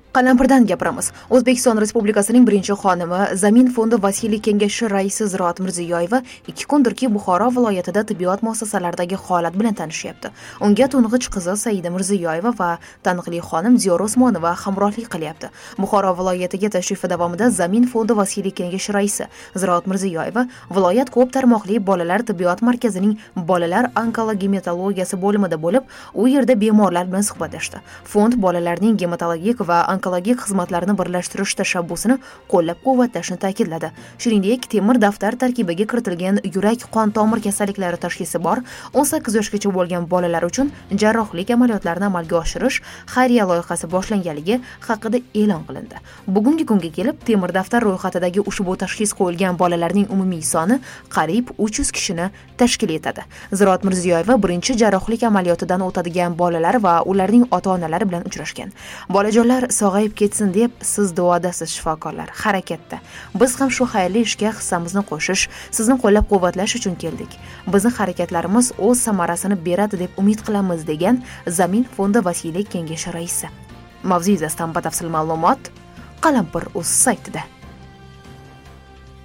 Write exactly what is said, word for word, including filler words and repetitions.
Qalampirdan gapiramiz. O'zbekiston Respublikasining birinchi xonimi, Zamin fondi vasiylik kengashi raisi Ziroat Mirziyoyeva ikki kundirki Buxoro viloyatida tibbiyot muassasalaridagi holat bilan tanishyapti. Unga to'ng'ich qizi Saida Mirziyoyeva va taniqli xonim Ziyora Usmonova hamrohlik qilyapti. Buxoro viloyatiga tashrifi davomida Zamin fondi vasiylik kengashi raisi Ziroat Mirziyoyeva viloyat ko'p tarmoqli bolalar tibbiyot markazining bolalar onkologiya bo'limida bo'lib, u yerda bemorlar bilan suhbatlashdi. Fond bolalarning gematologik va onkologik xizmatlarni birlashtirish tashabbusini qo'llab-quvvatlashni ta'kidladi. Shuningdek, temir daftar tarkibiga kiritilgan yurak qon tomir kasalliklari tashxisi bor o'n sakkiz yoshgacha bo'lgan bolalar uchun jarrohlik amaliyotlarini amalga oshirish xayriya loyihasi boshlanganligi haqida e'lon qilindi. Bugungi kunga kelib, temir daftar ro'yxatidagi ushbu tashxis qo'yilgan bolalarning umumiy soni qariyb uch yuz kishini tashkil etadi. Ziroat Mirziyoyeva birinchi jarrohlik amaliyotidan o'tadigan bolalar va ularning ota-onalari bilan uchrashgan. Bolajonlar sog'ayib ketsin deb siz duodasiz shifokorlar, harakatda. Biz ham shu xayrli ishga hissamizni qo'shish, sizni qo'llab-quvvatlash uchun keldik. Bizning harakatlarimiz o'z samarasini beradi deb umid qilamiz, degan Zamin fondi vasiylik kengashi raisi. Mavzu yuzasidan batafsil ma'lumot Qalampir.uz saytida.